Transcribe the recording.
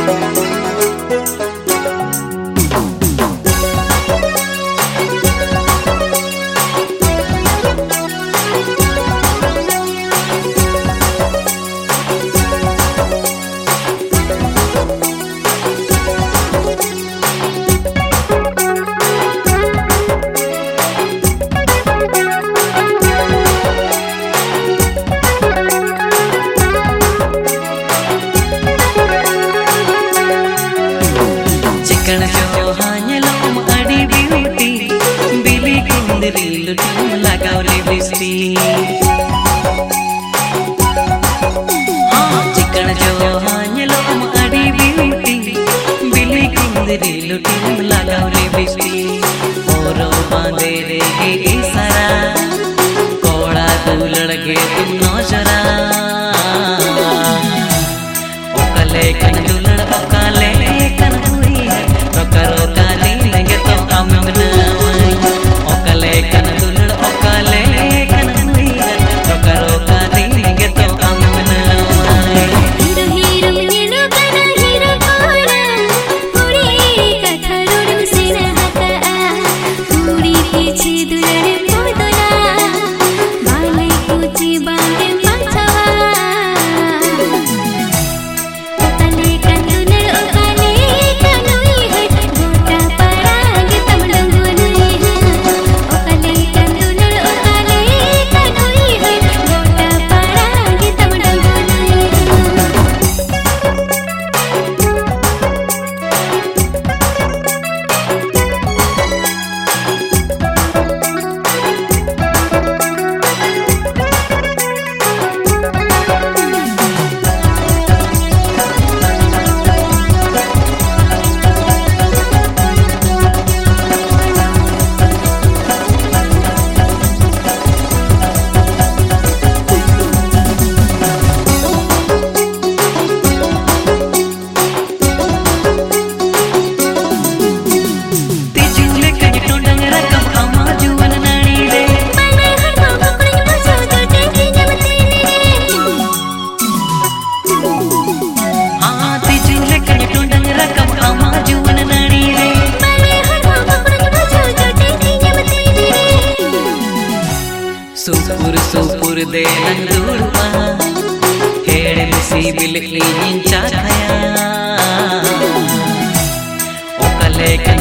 लगावले बिस्टी चिकन जो हांयलो अड़ी ब्यूटी बिली कुंदरी लुटी लगावले बिस्टी ओरो बांधे रे इसारा कोड़ा दुलड़ के तुम नौशरा ओकले कन दुलड़ ओकले कन हुई है रोका रोका लेंगे तो अमन ओकले कन दुलड़ ओकले कन हुई है रोका रोका लेंगे तो अमन हीरो हीरो मीनो कना हीरो कोरा पूरी कथा रोड से रहता पूरी पीछे दुलड़ पोदला बाले कुची बांधे पंचवा ओकले कन दुलड़ ओकले कन हुई है गोटा पराग तमडंगुनुई है ओकले कन दुलड़ ओकले कन हुई है गोटा पराग तमडंगुनुई है तिजुले कन टोंडंग रकम अमा जुवन नानी रे मने हर बाबा कुड़ी मसो जोटे की जमती हाँ तिजुले कन टोंडंग रकम अमा जुवन नानी रे मने हर बाबा कुड़ी मसो जोटे की जमती सुपुर सुपुर दे नंदूरवा हेड़ मिसी बिल इंचा खया ओकले